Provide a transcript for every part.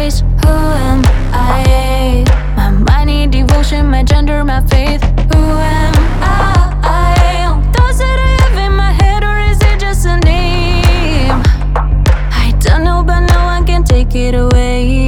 face. Who am I? My money, devotion, my gender, my faith. Who am I? Thoughts that I have in my head, or is it just a name? I don't know, but no one can take it away.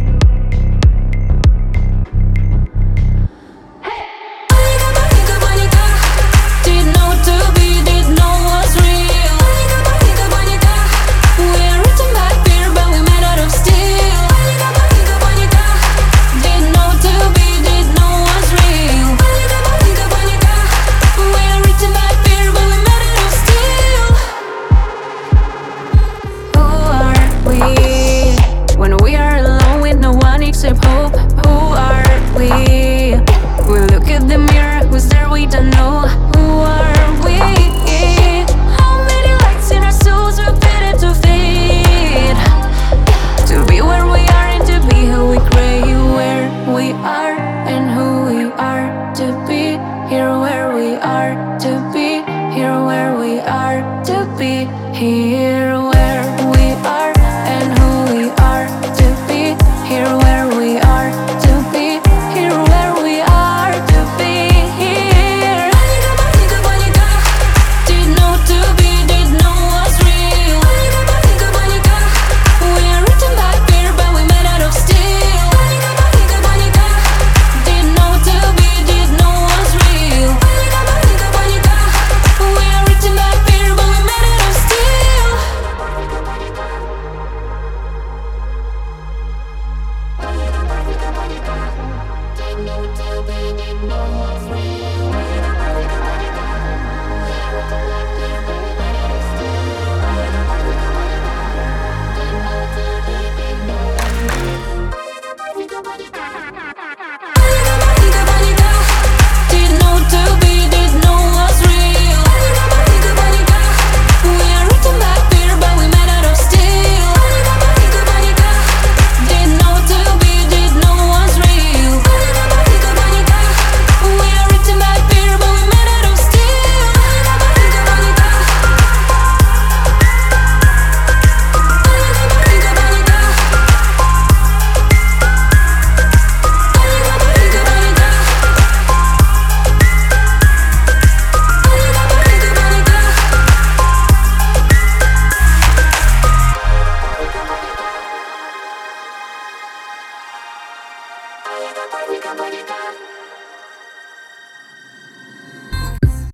Except hope, who are we? We look at the mirror, who's there, we don't know. Who are we? How many lights in our souls we've faded to fade? To be where we are and to be who we crave. Where we are and who we are. To be here where we are. To be here where we are. To be here where we are and who we are. To be here where we are, to be here where we are, to be here. Didn't know to be, didn't know what's real. We are written by fear, but we made out of steel. Didn't know to be, didn't know what's real. We are written by fear, but we made out of steel. Didn't know to be, didn't know what's real. We are written by fear, but we made out of steel. Didn't know to be, didn't know what's real. We are written by fear, but we made out of steel. Monica.